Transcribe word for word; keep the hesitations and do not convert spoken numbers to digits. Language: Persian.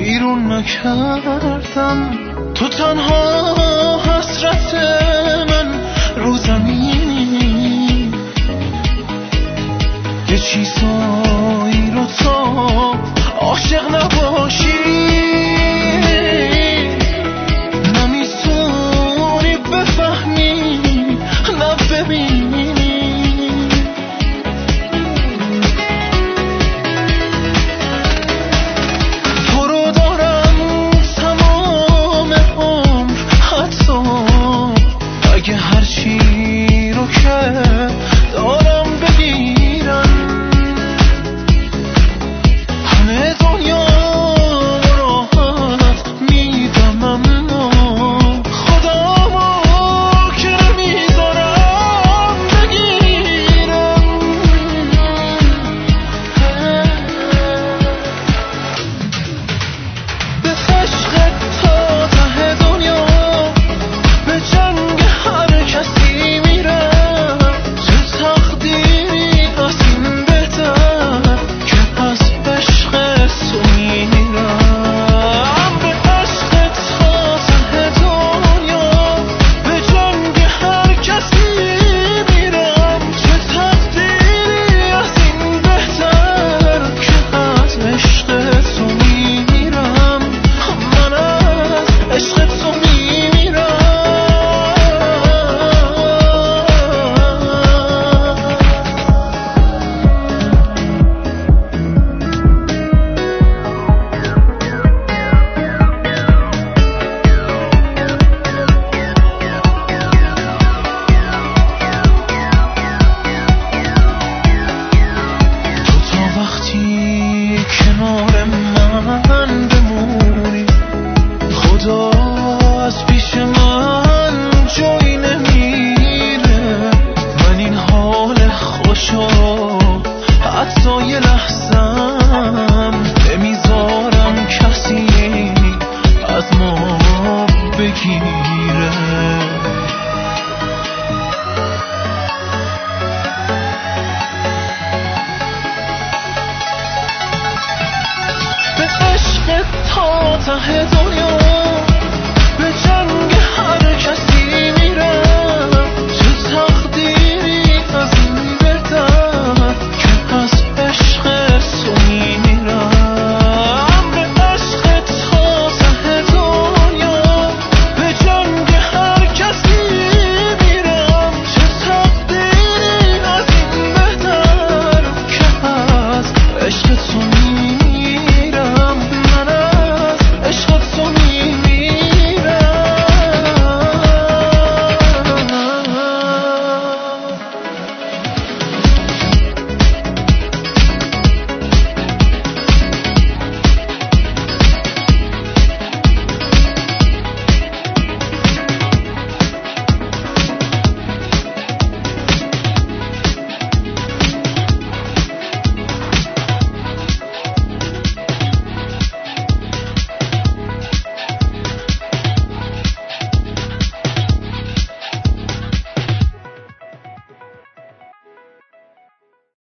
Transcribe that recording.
بیرون نکردم. تو تنها حسرت من رو زمینی، یه چیزایی رو تا عاشق نباشی نمیتونی بفهمی نه ببینی. تو رو دارم تمام عمر، حتی اگه هرچی رو که دارم بگیرم، همه دنیا راحت میدم اما خودمو که نمیذارم بگیرم. به عشقت تا ته دنیا، به جنگ هر کسی میرم، چه تقدیری از این بهتر که از عشق تو میرم. به عشقت تا ته دنیا، به جنگ هر کسی میرم، چه تقدیری از این بهتر که از عشق تو میرم. من از عشق تو میمیرم. تو تا وقتی کنار من بمونی، خدا از پیش من جایی نمیره. من این حال خوشو حتی یه لحظم نمیذارم کسی از ما بگیره.